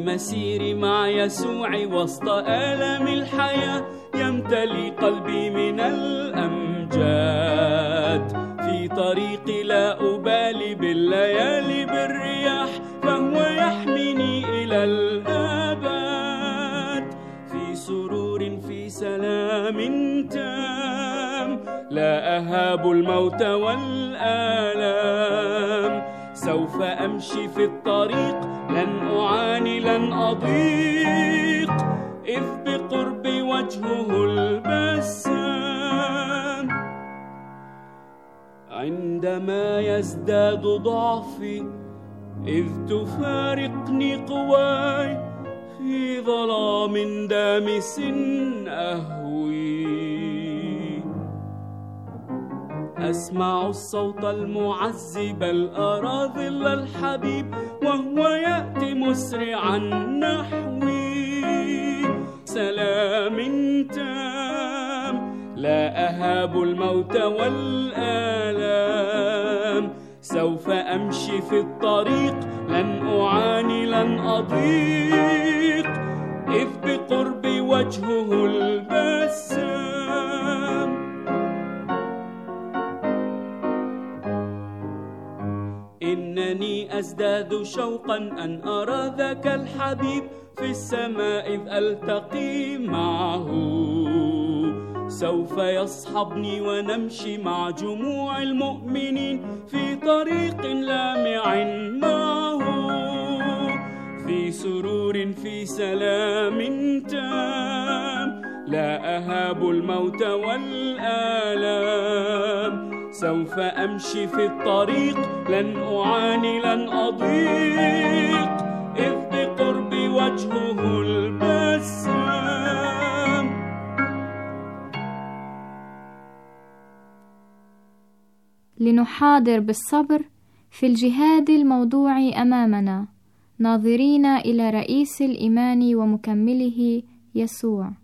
في مسيري مع يسوع وسط آلام الحياة يمتلي قلبي من الأمجاد. في طريقي لا أبالي بالليالي بالرياح، فهو يحميني إلى الأبد. في سرور في سلام تام، لا أهاب الموت والآلام. سوف أمشي في الطريق، لن أعاني لن أضيق، إذ بقرب وجهه البسام. عندما يزداد ضعفي، إذ تفارقني قواي، في ظلام دامس أهوي. أسمع الصوت المعذب، بل أرى ظل الحبيب، وهو يأتي مسرعا نحوي. سلام تام، لا أهاب الموت والآلام. سوف أمشي في الطريق، لن أعاني لن أضيق، إذ بقرب وجهه البسام. إنني أزداد شوقا أن أرى ذاك الحبيب في السماء إذ ألتقي معه. سوف يصحبني ونمشي مع جموع المؤمنين في طريق لامع معه. في سرور في سلام تام، لا أهاب الموت والآلام. سوف أمشي في الطريق، لن أعاني لن أضيق، إذ بقرب وجهه البسام. لنحاضر بالصبر في الجهاد الموضوع أمامنا، ناظرين إلى رئيس الإيمان ومكمله يسوع.